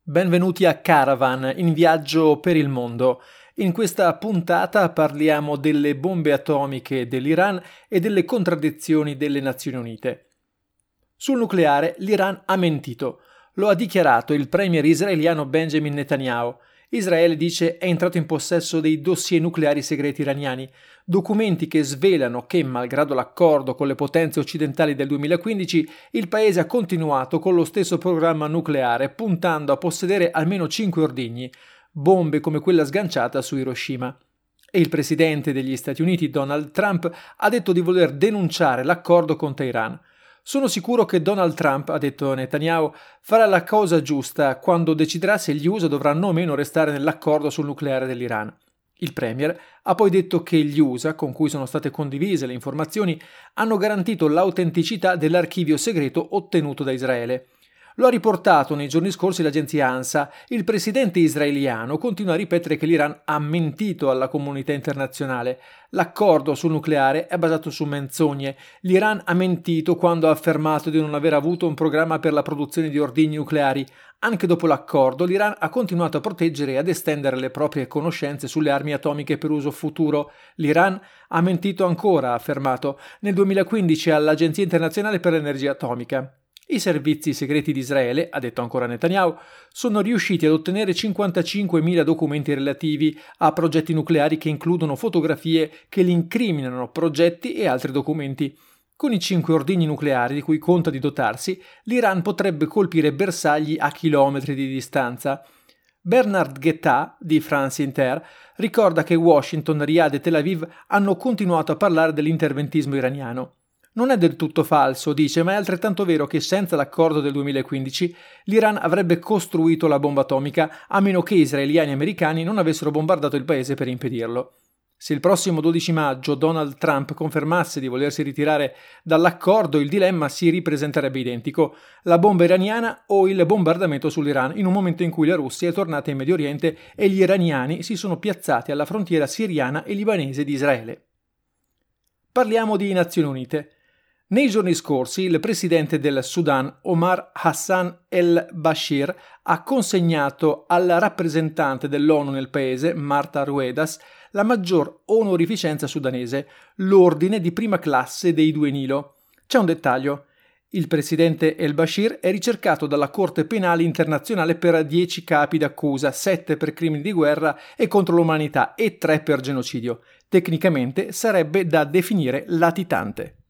Benvenuti a Caravan, in viaggio per il mondo. In questa puntata parliamo delle bombe atomiche dell'Iran e delle contraddizioni delle Nazioni Unite. Sul nucleare l'Iran ha mentito. Lo ha dichiarato il premier israeliano Benjamin Netanyahu. Israele dice è entrato in possesso dei dossier nucleari segreti iraniani, documenti che svelano che, malgrado l'accordo con le potenze occidentali del 2015, il paese ha continuato con lo stesso programma nucleare, puntando a possedere almeno 5 ordigni, bombe come quella sganciata su Hiroshima. E il presidente degli Stati Uniti, Donald Trump, ha detto di voler denunciare l'accordo con Teheran. Sono sicuro che Donald Trump, ha detto Netanyahu, farà la cosa giusta quando deciderà se gli USA dovranno o meno restare nell'accordo sul nucleare dell'Iran. Il premier ha poi detto che gli USA, con cui sono state condivise le informazioni, hanno garantito l'autenticità dell'archivio segreto ottenuto da Israele. Lo ha riportato nei giorni scorsi l'agenzia ANSA. Il presidente israeliano continua a ripetere che l'Iran ha mentito alla comunità internazionale. L'accordo sul nucleare è basato su menzogne. L'Iran ha mentito quando ha affermato di non aver avuto un programma per la produzione di ordigni nucleari. Anche dopo l'accordo, l'Iran ha continuato a proteggere e ad estendere le proprie conoscenze sulle armi atomiche per uso futuro. L'Iran ha mentito ancora, ha affermato, nel 2015 all'Agenzia internazionale per l'energia atomica. I servizi segreti di Israele, ha detto ancora Netanyahu, sono riusciti ad ottenere 55.000 documenti relativi a progetti nucleari che includono fotografie che li incriminano, progetti e altri documenti. Con i 5 ordigni nucleari di cui conta di dotarsi, l'Iran potrebbe colpire bersagli a chilometri di distanza. Bernard Guetta, di France Inter, ricorda che Washington, Riyadh e Tel Aviv hanno continuato a parlare dell'interventismo iraniano. Non è del tutto falso, dice, ma è altrettanto vero che senza l'accordo del 2015 l'Iran avrebbe costruito la bomba atomica a meno che israeliani e americani non avessero bombardato il paese per impedirlo. Se il prossimo 12 maggio Donald Trump confermasse di volersi ritirare dall'accordo, il dilemma si ripresenterebbe identico: la bomba iraniana o il bombardamento sull'Iran, in un momento in cui la Russia è tornata in Medio Oriente e gli iraniani si sono piazzati alla frontiera siriana e libanese di Israele. Parliamo di Nazioni Unite. Nei giorni scorsi il presidente del Sudan, Omar Hassan el-Bashir, ha consegnato alla rappresentante dell'ONU nel paese, Marta Ruedas, la maggior onorificenza sudanese, l'ordine di prima classe dei 2 Nilo. C'è un dettaglio. Il presidente el-Bashir è ricercato dalla Corte Penale Internazionale per 10 capi d'accusa, 7 per crimini di guerra e contro l'umanità e 3 per genocidio. Tecnicamente sarebbe da definire latitante.